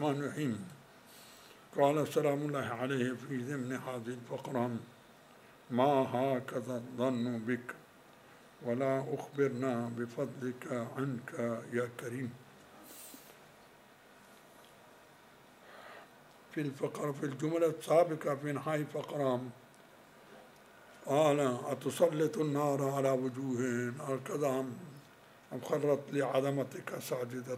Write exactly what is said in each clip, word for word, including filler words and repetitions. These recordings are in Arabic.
الرحمن الرحيم. قال سلام الله عليه في ضمن هذه الفقرة: ما هكذا الظن بك ولا أخبرنا بفضلك عنك يا كريم. في الفقرة في الجملة السابقة في نهاية الفقرة قال: أتسلط النار على وجوههم هكذا أم خرت لعظمتك ساجدة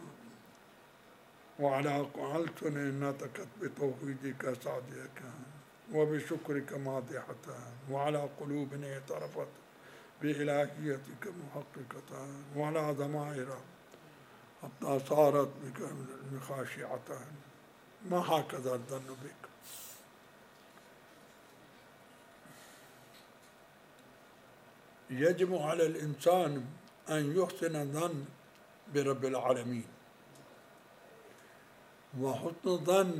وعلى ألسن نطقت بتوحيدك صادقة وبشكرك مادحة وعلى قلوب اعترفت بإلهيتك محققة وعلى ضمائر حتى صارت بك خاشعة. ما هكذا الظن بك. يجب على الإنسان أن يحسن الظن برب العالمين، وحسن الظن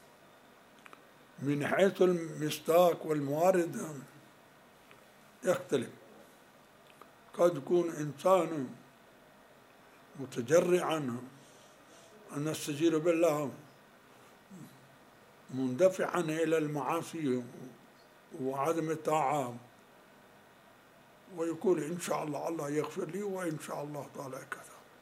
من حيث المصداق والموارد يختلف. قد يكون إنسان متجرعا أن يستجير بالله مندفعا إلى المعاصي وعدم الطاعة ويقول إن شاء الله الله يغفر لي وإن شاء الله تعالى كذا،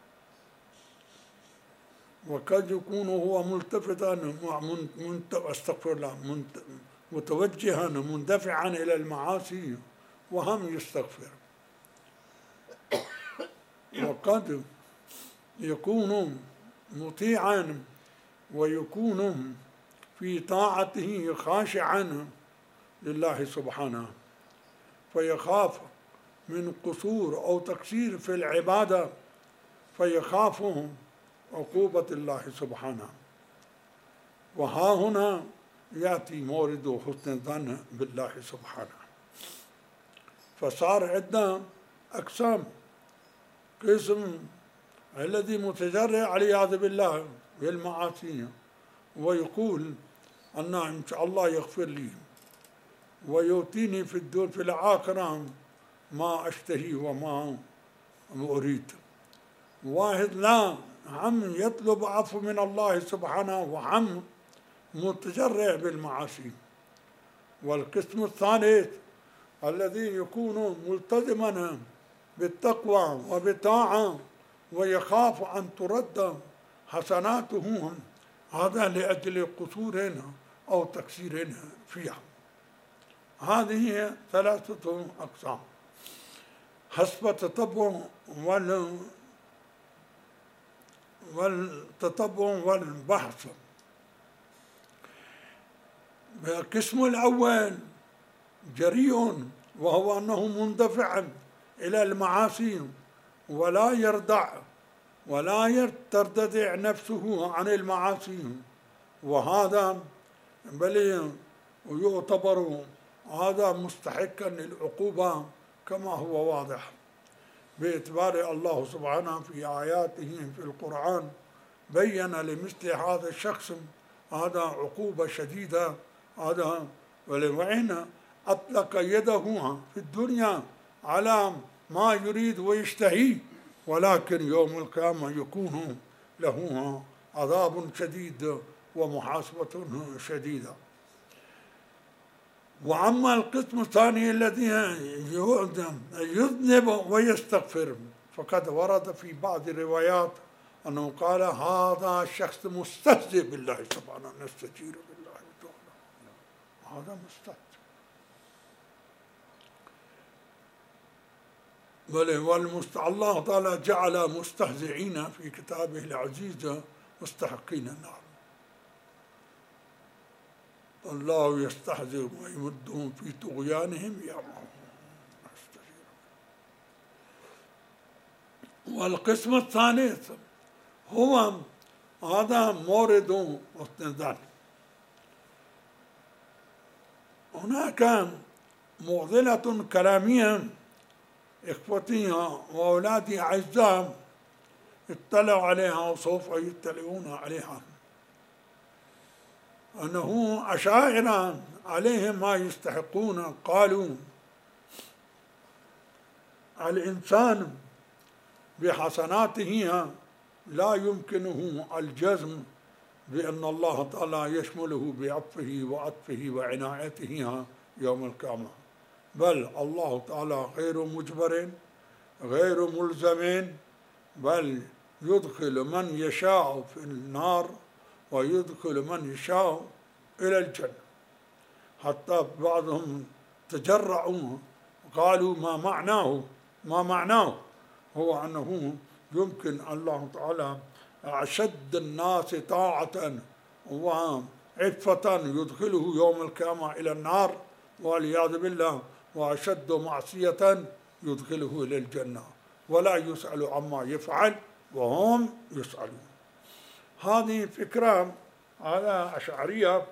وقد يكون هو ملتفتا استغفر الله متوجها مندفعا إلى المعاصي وهم يستغفر، وقد يكون مطيعا ويكون في طاعته خاشعا لله سبحانه فيخاف من قصور أو تقصير في العبادة فيخاف عقوبة الله سبحانه. وها هنا يأتي مورد حسن الظن بالله سبحانه. فصار عندنا أقسام: قسم الذي متجرع والعياذ بالله بالمعاصي ويقول أن إن شاء الله يغفر لي ويؤتيني في الدور في الآخرة ما أشتهي وما أريد. واحد لا، عم يطلب عفو من الله سبحانه وعم متجرع بالمعاصي. والقسم الثالث الذي يكون ملتزما بالتقوى وبالطاعة ويخاف أن ترد حسناته، هذا لأجل قصور أو تقصير فيها. هذه ثلاثة أقسام حسب التتبع وال والتتبع والبحث. القسم الأول جريء وهو أنه مندفع إلى المعاصي ولا يردع ولا ترتدع نفسه عن المعاصي، وهذا بل يعتبر هذا مستحقا للعقوبة كما هو واضح باعتبار الله سبحانه في آياته في القرآن بين لمثل هذا الشخص هذا عقوبة شديدة. هذا ولوين أطلق يده في الدنيا على ما يريد ويشتهي، ولكن يوم القيامة يكون له عذاب شديد ومحاسبة شديدة. وأما القسم الثاني الذي يذنب ويستغفر فقد ورد في بعض الروايات أنه قال هذا الشخص مستهزئ بالله سبحانه نستجير بالله تعالى، هذا مستهزئ. والمست... الله تعالى جعل مستهزئين في كتابه العزيز مستحقين النار. الله يستهزئ ويمدهم في طغيانهم يعمهون. والقسم الثالث هو هذا مورد حسن الظن. هناك معضلة كلامية إخوتي وأولادي أعزاء اطلعوا عليها وسوف يطلعون عليها، أنه أشاعرة عليهم ما يستحقون. قالوا الإنسان بحسناته لا يمكنه الجزم بأن الله تعالى يشمله بعطفه وعطفه وعنايته يوم القيامة، بل الله تعالى غير مجبر غير ملزم، بل يدخل من يشاء في النار ويدخل من يشاء إلى الجنة. حتى بعضهم تجرعوا وقالوا ما معناه ما معناه هو أنه يمكن الله تعالى أشد الناس طاعة وعفة يدخله يوم القيامة إلى النار والعياذ بالله، وأشد معصية يدخله إلى الجنة، ولا يسأل عما يفعل وهم يسألون. هذه فكرة على أشعرية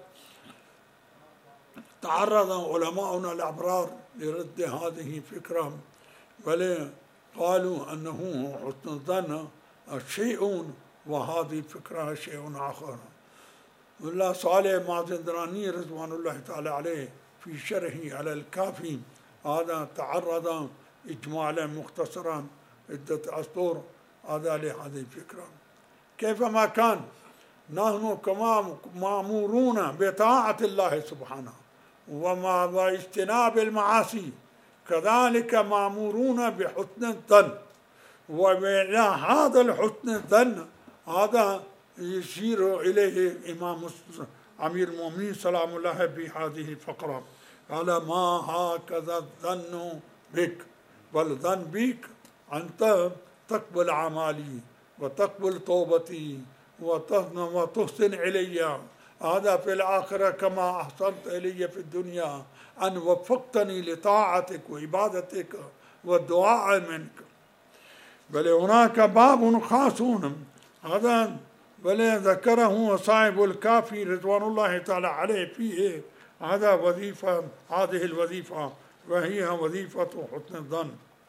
تعرض علماؤنا الأبرار لرد هذه الفكرة، بل قالوا أنه حسن الظن شيء وهذه الفكرة شيء آخر. والله صالح مازندراني رضوان الله تعالى عليه في شرحه على الكافي هذا تعرض إجمالا مختصرا عدة أسطر هذا لهذه الفكرة. كيفما كان نحن كما مأمورون بطاعة الله سبحانه وما واجتناب المعاصي، كذلك مأمورون بحسن الظن، وإلى هذا الحسن الظن هذا يشير إليه إمام أمير المؤمنين سلام الله في هذه الفقرة، قال ما هكذا الظن بك، بل ظن بك أنت تقبل أعمالي وتقبل توبتي وتحسن إلي، هذا في الآخرة كما أحسنت إلي في الدنيا أن وفقتني لطاعتك وعبادتك والدعاء منك. بل هناك باب خاص هذا بل ذكره صاحب الكافي رضوان الله تعالى عليه فيه هذا وظيفة هذه الوظيفة، وهي وظيفة حسن الظن.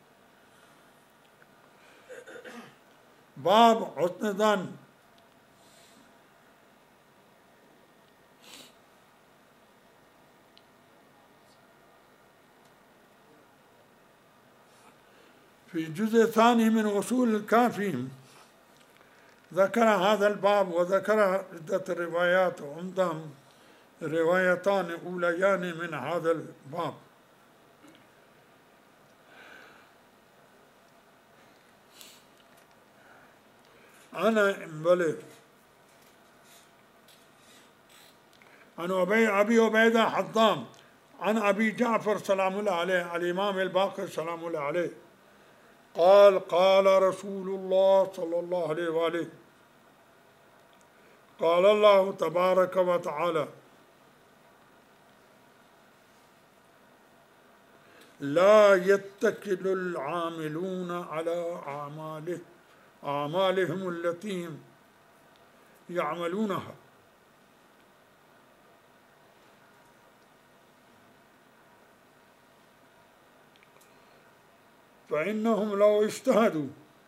باب حسن الظن. في الجزء الثاني من أصول الكافي ذكر هذا الباب وذكر عدة روايات، وعندهم روايتان أوليان من هذا الباب. أنا بلي عن أبي أبي عبيدة حطام عن أبي جعفر سلام الله عليه الإمام الباقر سلام الله عليه قال قال رسول الله صلى الله عليه وآله قال الله تبارك وتعالى لا يتكل العاملون على أعماله أعمالهم التي يعملونها فإنهم لو اجتهدوا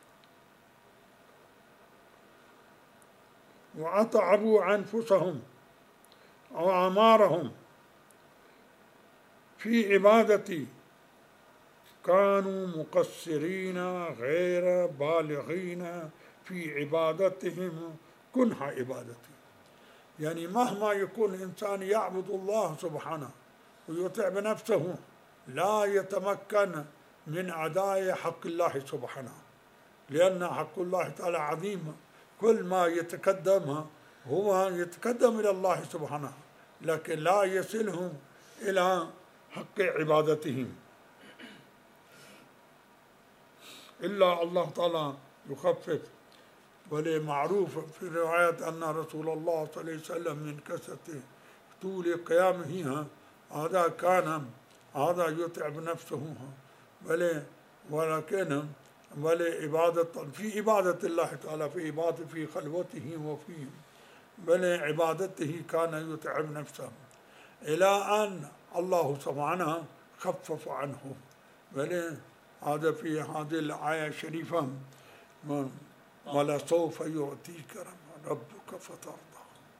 وأتعبوا أنفسهم أو أعمارهم في عبادتي كانوا مقصرين غير بالغين في عبادتهم كنها عبادتي. يعني مهما يكون الإنسان يعبد الله سبحانه ويتعب نفسه لا يتمكن من أداء حق الله سبحانه، لأن حق الله تعالى عظيم، كل ما يتقدم هو يتقدم إلى الله سبحانه، لكن لا يصلهم إلى حق عبادتهم إلا الله تعالى يخفف. ولمعروف في رواية أن رسول الله صلى الله عليه وسلم من كثرة طول قيامه هذا كان هذا يتعب نفسه، بل ولكن بل عبادة في عبادة الله تعالى في عبادة في خلوته وفي بل عبادته كان يتعب نفسه إلى أن الله سبحانه خفف عنه. بل هذا في هذه الآية الشريفة ولسوف يعطيك ربك فترضى.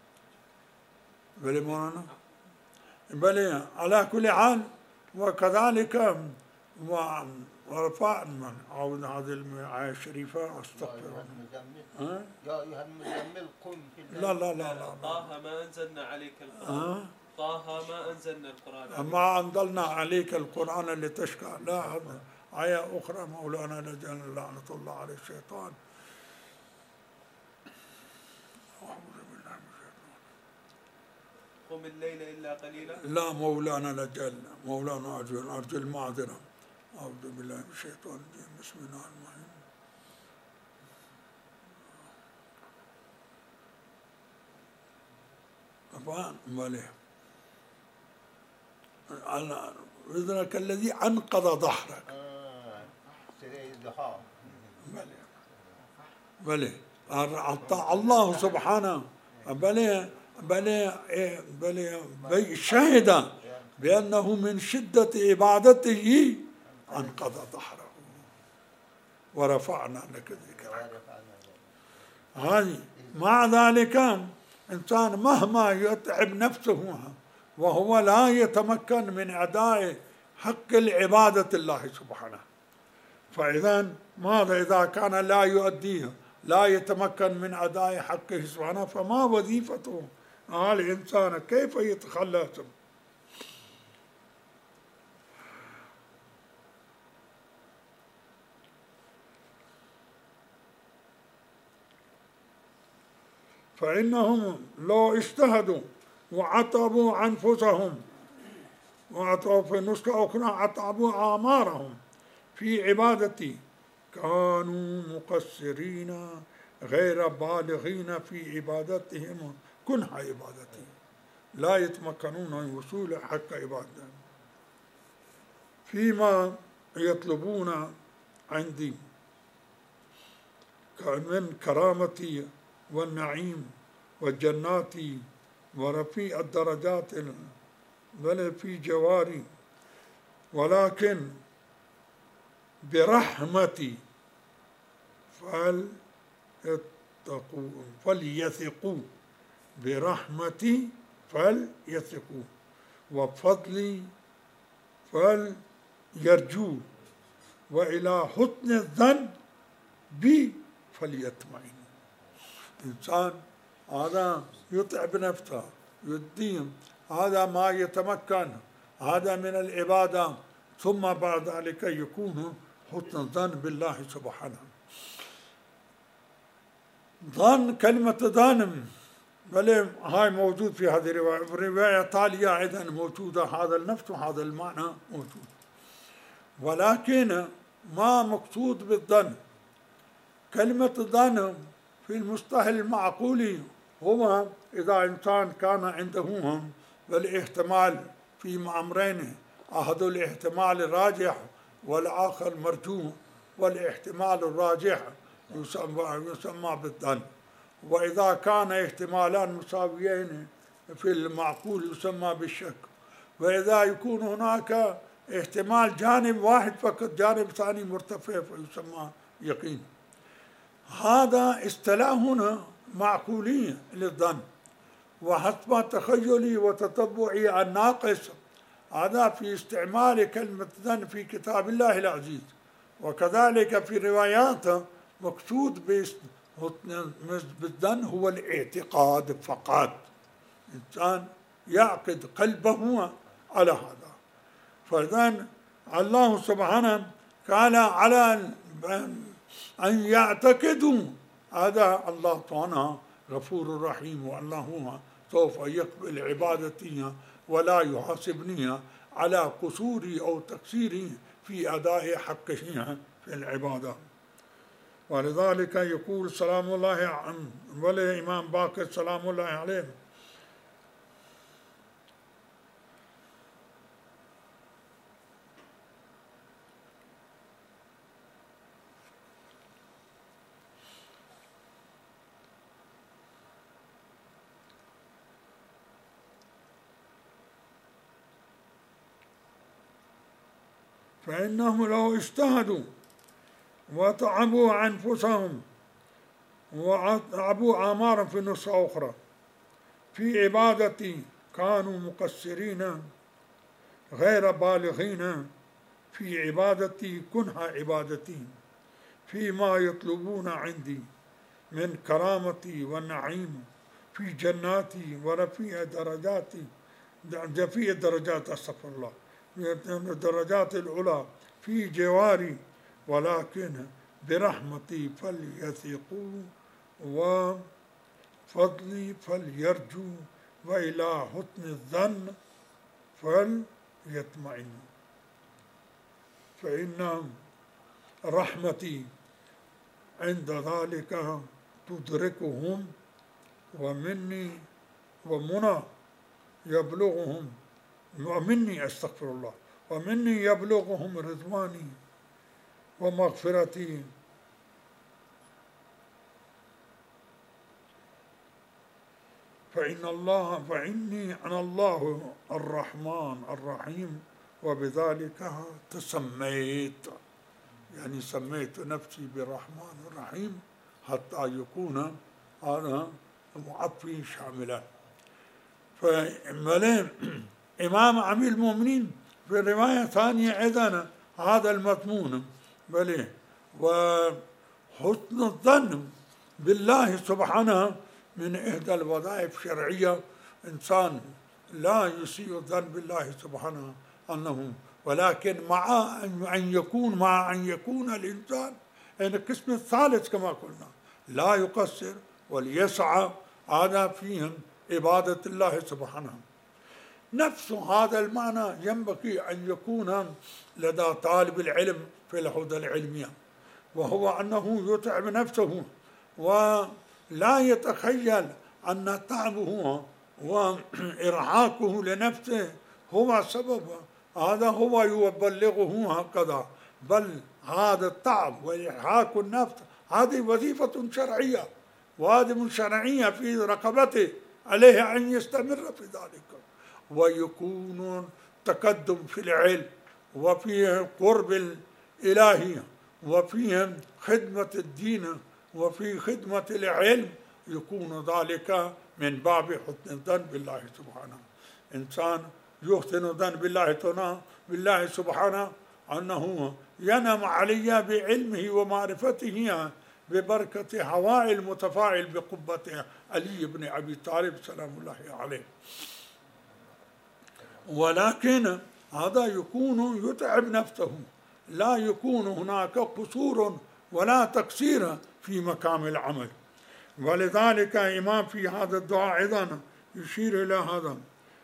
بل مولانا بل على كل حال وكذلك ورفعنا أعوذ هذه الآية الشريفة أستغفر. يا أيها المزمل قم في الليل. لا لا لا لا طه ما أنزلنا عليك القرآن. طه ما أنزلنا القرآن عليك. ما أنزلنا عليك القرآن لتشقى. لا هذا آية أخرى مولانا نجعل لعنة الله على الشيطان. قم الليل إلا قليلا. لا مولانا نجل مولانا أرجو أرجو المعذرة. أعوذ بالله من الشيطان الرجيم. بسم الله الرحمن الرحيم. ماله أنا إذنك الذي أنقض ظهرك. بلى بلى الله سبحانه بلى بلى بلى بي شهد بأنه من شدة عبادته أنقض ظهره ورفعنا لك ذكرك. هذه مع ذلك إنسان مهما يتعب نفسه وهو لا يتمكن من أداء حق العبادة الله سبحانه، فإذا ماذا إذا كان لا يؤديه لا يتمكن من أداء حقه سبحانه فما وظيفته؟ هذا الإنسان كيف يتخلص؟ فإنهم لو اجتهدوا وعطبوا أنفسهم، وعطبوا في نسخة أخرى عطبوا أعمارهم في عبادتي كانوا مقصرين غير بالغين في عبادتهم كنها عبادتي، لا يتمكنون من وصول حق عبادتهم فيما يطلبون عندي من كرامتي والنعيم والجنات ورفيع الدرجات بل في جواري، ولكن برحمتي فليتقوا فليثقوا برحمتي فليثقوا وبفضلي فليرجوا وإلى حسن الظن بي فليطمئنوا. إنسان هذا يطعب نفسه يدين، هذا ما يتمكن، هذا من العبادة، ثم بعد ذلك يكون حسن الظن بالله سبحانه. ظن كلمة ظن بل هاي موجود في هذه الرواية، في الرواية التالية أيضا موجودة هذا النفس وهذا المعنى موجود، ولكن ما مقصود بالظن. كلمة ظن في المصطلح المعقول هو إذا إنسان كان عنده بالاحتمال في أمرين، أحد الاحتمال الراجح والآخر مرجوح، والاحتمال الراجح يسمى, يسمى بالظن، وإذا كان احتمالان مساويين في المعقول يسمى بالشك، وإذا يكون هناك احتمال جانب واحد فقط جانب ثاني مرتفع فيسمى يقين. هذا اصطلاح هنا معقولية للظن، وحسب تخيلي وتتبعي الناقص هذا في استعمال كلمة ظن في كتاب الله العزيز، وكذلك في روايات مقصود بالظن هو الاعتقاد فقط، إنسان يعقد قلبه على هذا. فإذن الله سبحانه قال على أن يعتقدوا هذا الله سبحانه غفور رحيم، والله سوف يقبل عبادتي ولا يحاسبني على قصوري أو تقصيري في أداء حقه في العبادة. ولذلك يقول سلام الله عنه والإمام باقر سلام الله عليه فإنهم لو اجتهدوا وتعبوا أنفسهم وتعبوا أعمارا في نسخة أخرى في عبادتي كانوا مقصرين غير بالغين في عبادتي كنها عبادتي، فيما يطلبون عندي من كرامتي والنعيم، في جناتي ورفيع درجاتي، رفيع درجات استغفر الله، درجات العلا في جواري، ولكن برحمتي فليثقوا وفضلي فليرجوا، وإلى حسن الظن فليطمئنوا، فإن رحمتي عند ذلك تدركهم، ومني ومنى يبلغهم، ومني استغفر الله، ومني يبلغهم رضواني ومغفرتي، فإن الله فإني أنا الله الرحمن الرحيم، وبذلك تسميت، يعني سميت نفسي بالرحمن الرحيم حتى يكون هذا معطي شاملا. فإمام أمير المؤمنين في رواية ثانية أيضا هذا المضمون بل وحسن الظن بالله سبحانه من إحدى الوظائف الشرعية. إنسان لا يسيء الظن بالله سبحانه أنه، ولكن مع أن يكون مع أن يكون الإنسان يعني القسم الثالث كما قلنا لا يقصر وليسعى، هذا فيهم عبادة الله سبحانه. نفس هذا المعنى ينبغي أن يكون لدى طالب العلم في الحوزة العلمية، وهو أنه يتعب نفسه ولا يتخيل أن تعبه وإرهاقه لنفسه هو سبب، هذا هو يبلغه هكذا، بل هذا التعب وإرهاق النفس هذه وظيفة شرعية، وهذه شرعية في رقبته، عليه أن يستمر في ذلك، ويكون تقدم في العلم وفي قرب الإلهية وفي خدمة الدين وفي خدمة العلم، يكون ذلك من باب حسن الظن بالله سبحانه. إنسان يحسن الظن بالله بالله سبحانه أنه ينعم علي بعلمه ومعرفته ببركة هواء المتفاعل بقبة علي بن أبي طالب سلام الله عليه. ولكن هذا يكون يتعب نفسه، لا يكون هناك قصور ولا تقصير في مقام العمل. ولذلك إمام في هذا الدعاء أيضا يشير إلى هذا: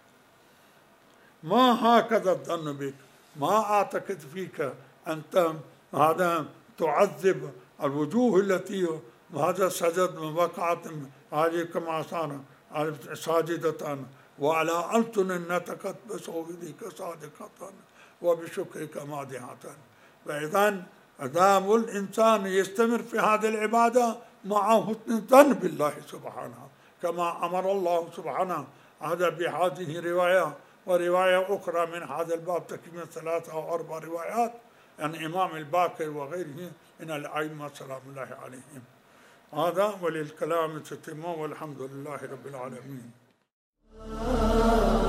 ما هكذا الظن بك، ما أعتقد فيك أنت هذا تعذب الوجوه التي هذا سجد وقعت هذه كما صار ساجدة، وعلى ألسن نطقت بشهودك صادقة وبشكرك مادحة. فإذا دام الإنسان يستمر في هذه العبادة مع حسن الظن بالله سبحانه، كما أمر الله سبحانه هذا بهذه رواية ورواية أخرى من هذا الباب، تكمل ثلاثة أو أربع روايات عن يعني إمام الباقر وغيره من الأئمة سلام الله عليهم. هذا وللكلام تتم، والحمد لله رب العالمين.